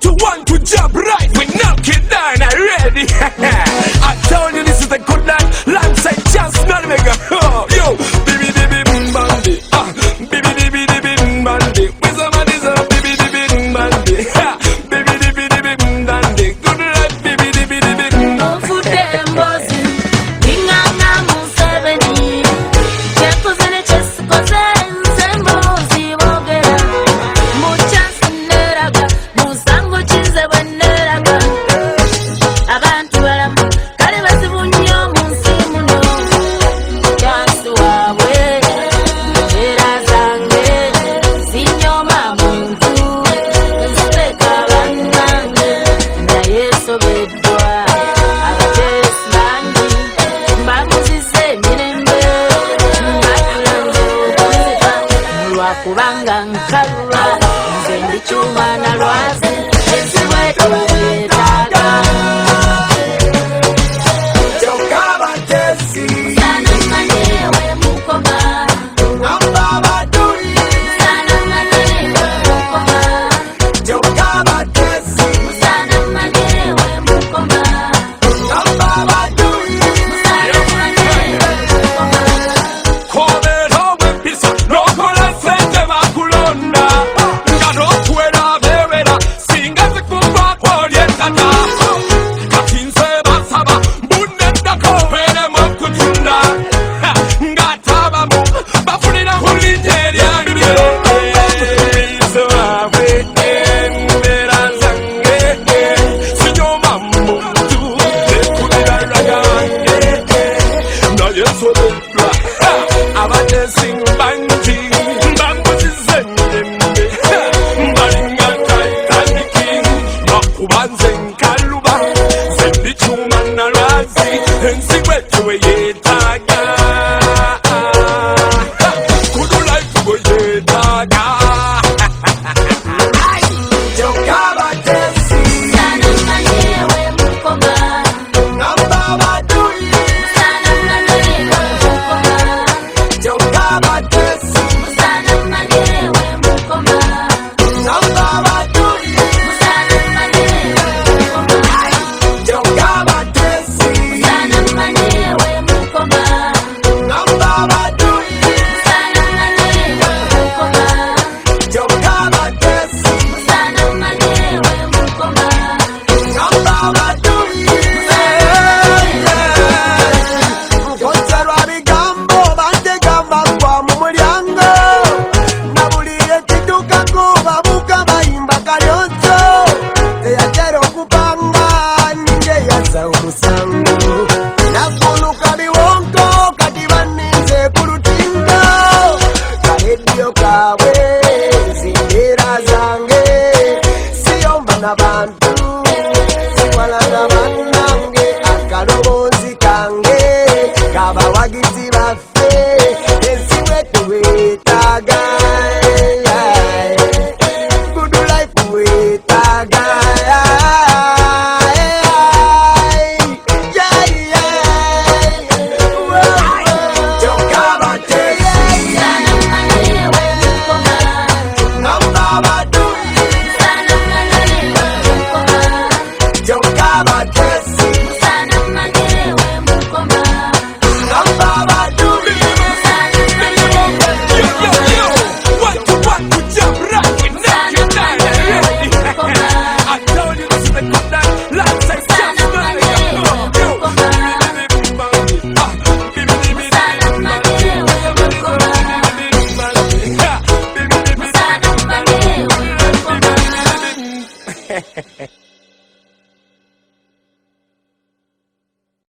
you want to jump right, we knock it down already. I told you this is a good life, alongside just not mega. Yo, baby, baby, bandy, baby, baby, baby, bandy. With somebody's a baby, baby, bandy, baby, baby, baby, bandy. Good life, baby, baby, baby. No food them bossy, inganga museveni. Checkos in the chest, cause I'm bossy wogera. Muchas neraga, musango chize weneraga. Abantu balamu, kale basibunyo munsimuno. Chansu wawe, era zange, sinyoma muntu. Nzipeka banange, na yeso bedwa. Abajesu bangi, mbaguzise mirembe. Mbakulanzo kuzika, lwakubanga nkalwa. Nze ndi chuma na lwazi, ensiwe tuwetaga. Sana manyewe mukoma, sana manyewe mukoma, sana manyewe mukoma, sana manyewe mukoma. Komera wepisa, nokola sente bakulonda. Nga nokwera bewera, singa zikumba kolyetata. Kati nze basaba, mbunneddako mbeeremu okutunda. Ng'atabamu, bafunira ku linnya eryange. Bizo waabwe, embeera zange. Sinyoma muntu, ekubira lwagange. Naye nsobola, abateesinga bangi, mbamuzize mirembe. Mbalinga Titanic, lwakuba nze nkaluba. Nze ndi kyuma na lwazi, ensi gwe tuweyeetaaga. Good life gwe yeetaaga. Sana manyewe mukoma, sana manyewe mukoma, sana manyewe mukoma, sana manyewe mukoma, sana manyewe mukoma, sana manyewe mukoma, sana manyewe mukoma. Konserwa bigambo bantegamba gwa mu mulyango nabulire kiduka kubabuka bayimba kalyonso teyatera okupanga ninge yasa omusango naguluka biwonko kati baninze ku lutindo karedio kaabwe zimbeera zange siyomba n'abantu siwalanga bannange akaloboozi kange kabawagizi baffe ensi we tuweetaaga good life weetaaga Sana manyewe mukoma, sana manyewe mukoma, sana manyewe mukoma, What you want to jump right, we knock you down already. I told you this is a good life, alongside just not mega. Yo, baby, baby, bandy, sana manyewe mukoma.